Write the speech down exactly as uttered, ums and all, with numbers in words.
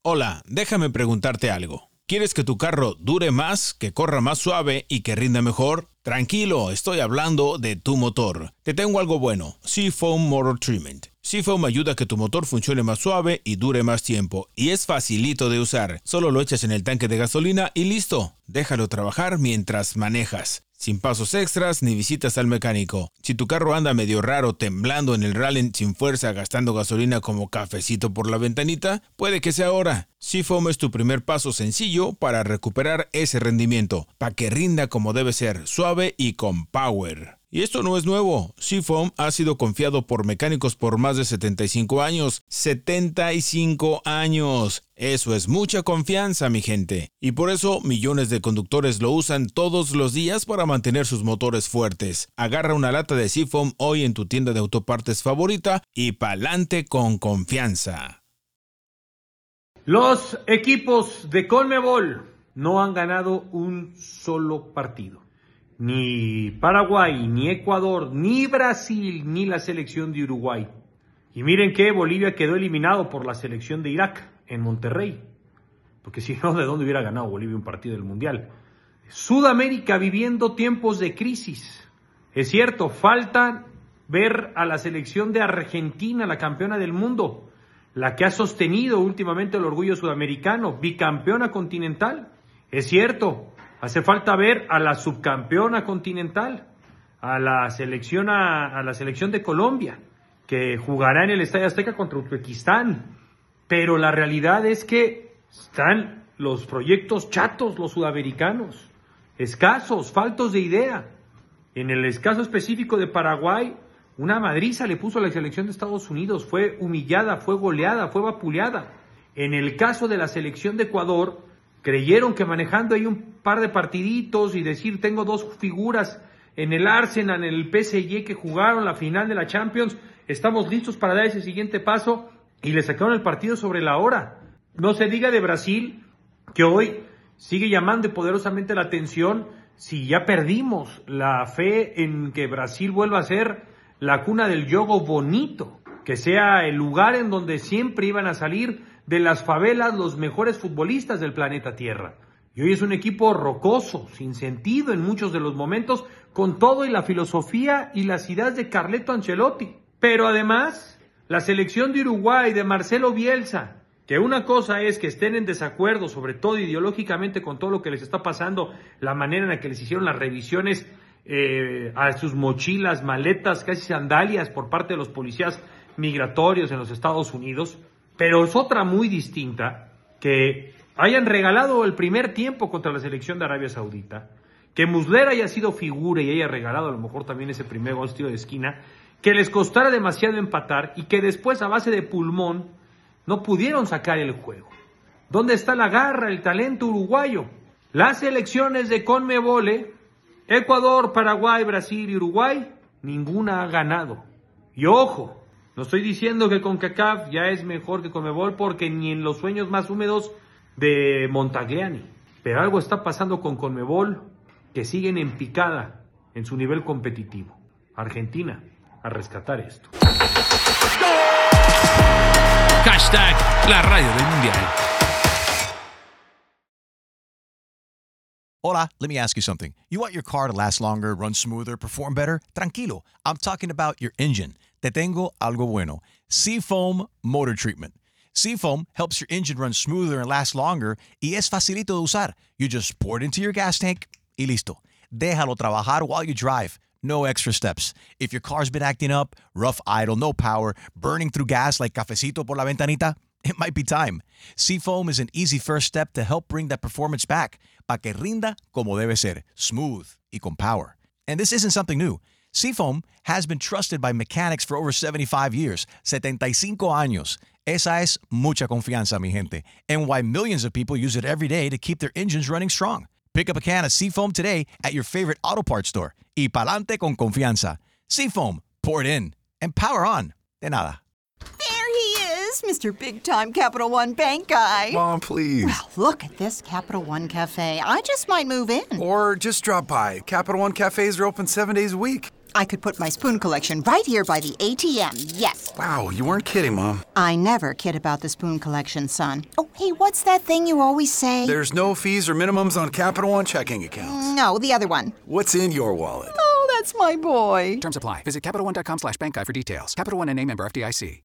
Hola, déjame preguntarte algo. ¿Quieres que tu carro dure más, que corra más suave y que rinda mejor? Tranquilo, estoy hablando de tu motor. Te tengo algo bueno, Seafoam Motor Treatment. Seafoam ayuda a que tu motor funcione más suave y dure más tiempo. Y es facilito de usar. Solo lo echas en el tanque de gasolina y listo. Déjalo trabajar mientras manejas. Sin pasos extras ni visitas al mecánico. Si tu carro anda medio raro, temblando en el rally sin fuerza, gastando gasolina como cafecito por la ventanita, puede que sea ahora. Seafoam es tu primer paso sencillo para recuperar ese rendimiento, para que rinda como debe ser, suave y con power. Y esto no es nuevo. Seafoam ha sido confiado por mecánicos por más de setenta y cinco años. ¡setenta y cinco años! Eso es mucha confianza, mi gente. Y por eso millones de conductores lo usan todos los días para mantener sus motores fuertes. Agarra una lata de Seafoam hoy en tu tienda de autopartes favorita y pa'lante con confianza. Los equipos de CONMEBOL no han ganado un solo partido. Ni Paraguay, ni Ecuador, ni Brasil, ni la selección de Uruguay. Y miren que Bolivia quedó eliminado por la selección de Irak en Monterrey. Porque si no, ¿de dónde hubiera ganado Bolivia un partido del Mundial? Sudamérica viviendo tiempos de crisis. Es cierto, falta ver a la selección de Argentina, la campeona del mundo, la que ha sostenido últimamente el orgullo sudamericano, bicampeona continental. Es cierto, hace falta ver a la subcampeona continental, a la selección, a, a la selección de Colombia, que jugará en el Estadio Azteca contra Uzbekistán. Pero la realidad es que están los proyectos chatos, los sudamericanos, escasos, faltos de idea. En el caso específico de Paraguay, una madriza le puso a la selección de Estados Unidos, fue humillada, fue goleada, fue vapuleada. En el caso de la selección de Ecuador, creyeron que manejando ahí un par de partiditos y decir tengo dos figuras en el Arsenal, en el P S G que jugaron la final de la Champions, estamos listos para dar ese siguiente paso y le sacaron el partido sobre la hora. No se diga de Brasil, que hoy sigue llamando poderosamente la atención si ya perdimos la fe en que Brasil vuelva a ser la cuna del yogo bonito, que sea el lugar en donde siempre iban a salir de las favelas los mejores futbolistas del planeta Tierra. Y hoy es un equipo rocoso, sin sentido en muchos de los momentos, con todo y la filosofía y las ideas de Carleto Ancelotti. Pero además, la selección de Uruguay, de Marcelo Bielsa, que una cosa es que estén en desacuerdo, sobre todo ideológicamente, con todo lo que les está pasando, la manera en la que les hicieron las revisiones eh, a sus mochilas, maletas, casi sandalias por parte de los policías migratorios en los Estados Unidos. Pero es otra muy distinta que hayan regalado el primer tiempo contra la selección de Arabia Saudita, que Muslera haya sido figura y haya regalado a lo mejor también ese primer gol tiro de esquina, que les costara demasiado empatar y que después a base de pulmón no pudieron sacar el juego. ¿Dónde está la garra, el talento uruguayo? Las selecciones de CONMEBOL, ¿eh? Ecuador, Paraguay, Brasil y Uruguay, ninguna ha ganado. Y ojo, no estoy diciendo que CONCACAF ya es mejor que CONMEBOL porque ni en los sueños más húmedos de Montagliani. Pero algo está pasando con CONMEBOL que siguen en picada en su nivel competitivo. Argentina, a rescatar esto. Hashtag la radio del mundial. Hola, let me ask you something. You want your car to last longer, run smoother, perform better? Tranquilo, I'm talking about your engine. Te tengo algo bueno. Seafoam Motor Treatment. Seafoam helps your engine run smoother and last longer y es facilito de usar. You just pour it into your gas tank y listo. Déjalo trabajar while you drive. No extra steps. If your car's been acting up, rough idle, no power, burning through gas like cafecito por la ventanita, it might be time. Seafoam is an easy first step to help bring that performance back, pa que rinda como debe ser, smooth y con power. And this isn't something new. Seafoam has been trusted by mechanics for over seventy-five years, setenta y cinco años. Esa es mucha confianza, mi gente, and why millions of people use it every day to keep their engines running strong. Pick up a can of Seafoam today at your favorite auto parts store. Y pa'lante con confianza. Seafoam, pour it in, and power on. De nada. There he is, Mister Big Time Capital One Bank guy. Mom, please. Well, look at this Capital One Cafe. I just might move in. Or just drop by. Capital One cafes are open seven days a week. I could put my spoon collection right here by the A T M, yes. Wow, you weren't kidding, Mom. I never kid about the spoon collection, son. Oh, hey, what's that thing you always say? There's no fees or minimums on Capital One checking accounts. No, the other one. What's in your wallet? Oh, that's my boy. Terms apply. Visit CapitalOne.com slash bank guide for details. Capital One N A member F D I C.